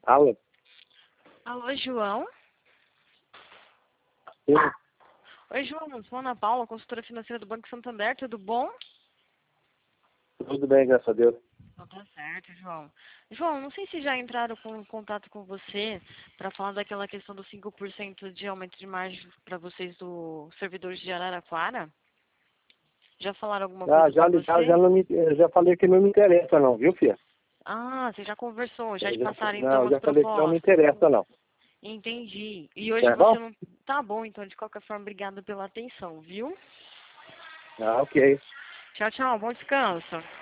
Alô? Alô, João? Sim. Oi, João. Sou Ana Paula, consultora financeira do Banco Santander. Tudo bom? Tudo bem, graças a Deus. Então tá certo, João. João, não sei se já entraram em contato com você para falar daquela questão dos 5% de aumento de margem para vocês do servidores de Araraquara. Já falaram alguma Ah, coisa já, com você? já, não me, eu já falei que não me interessa não, viu, filha? Ah, você já conversou, já Eu te já, passaram então não, as já falei que não me propostas. interessa não. Entendi. E hoje Tá você bom? não... Tá bom, então, de qualquer forma, obrigada pela atenção, viu? Ah, ok. Tchau, tchau. Bom descanso.